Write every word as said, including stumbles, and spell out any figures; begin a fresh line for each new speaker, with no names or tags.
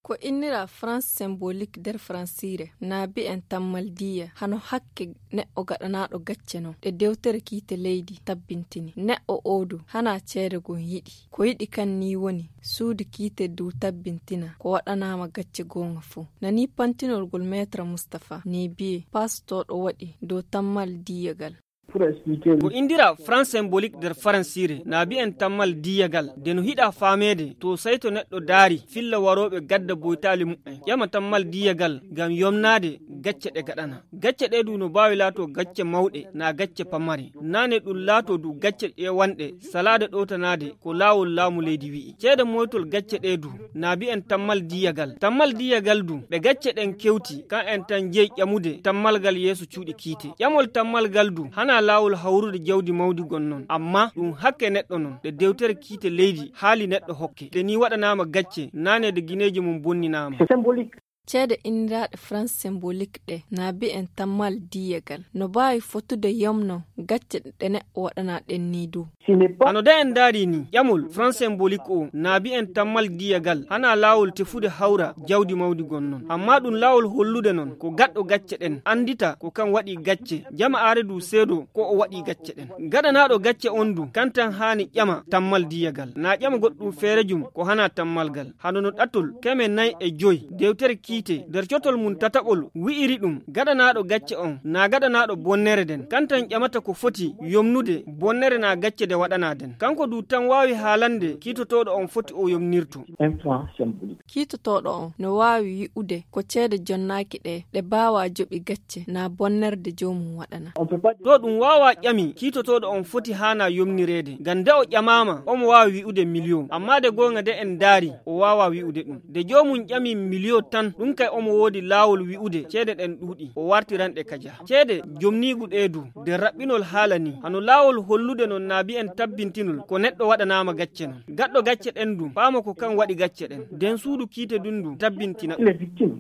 ko innira France symbolique der francire na bi en tammaldiya hano hakke ne o gaɗanaɗo gacce non ɗe dewtere kiite leydi tabbintini ne o odu hana ceede gon yiɗi ko yiɗi kan ni woni suudu kiite du tabbintina ko waɗanama gacce gonga fuu nani pantinorgol maître Moustapha ni biye pastor ɗo waɗi dow tammal diyagal.
Ko indira France symbolique der faransire na bi en tammal diyagal de no hida famede to sai to neddo dari filla warobe gadda boytali mu'en yama tammal diyagal gam yomnade gacce de gadana gacce de du no bawi lato gacce maude na gacce pamare nane dum lato du gacce e wande salade do tanade ko lawol lamu leydi wi cede moytol gacce de du na bi en tammal diyagal tammal diyagal du be gacce den kewti kan en tan jeey yamude tammal gal yesu cuudi kite yamol tammal gal du hana lawol hawrude jawdi mawdi gonnon amma dum hakke neddo non de dewtere kiite leydi haali neddo hokke de ni wadanama gacce nane de gineji mum bonninama
ceede inniraaɗe France symbolique ɗe na bi en tammal diyagal no baawi fotude yomno gacce ɗe neɗɗo waɗana ɗen ni dow
ano da en daari ni ƴamol France symbolique o na bi en tammal diyagal hana laawol tefude hawra jawdi mawdi gonnon amma ɗum laawol hollude non ko gaɗɗo gacce ɗen andita ko kan waɗi gacce jama aare du seedo ko o waɗi gacce ɗen gaɗanaɗo gacce on du kantan haani ƴama tammal diyagal na ƴama goɗɗum feere jum ko hana tammalgal hano no ɗatol keme nayi e joyi dewtere kiite der cotol mun tataɓol wi'iri ɗum gaɗanaɗo gacce on na gaɗanaɗo bonnere den kantan ƴamata ko foti yomnude bonnere na gacce de waɗana den kanko du tan wawi haalande kiitotoɗo on foti o yomnirto
kiitotoɗo on no wawi wi'ude ko ceede jonnaki ɗe ɗe bawa joɓi gacce na bonnerde jomum waɗana
to ɗum wawa ƴami kiitotoɗo on foti hana yomnirede ngam de o ƴamama omo wawi wi'ude million amma de gonga de en daari o wawa wi'ude ɗum de jomum ƴami million tan ɗum kay omo wodi lawol wi'ude ceede ɗen ɗuuɗi o wartiran ɗe kaja ceede jomnigu ɗeedu de raɓɓinol haalani hano lawol hollude non naabi en tabbintinol ko neɗɗo waɗanama gacce non gaɗɗo gacce ɗen du faama ko kan waɗi gacce ɗen den suudu kiite dundu tabbintina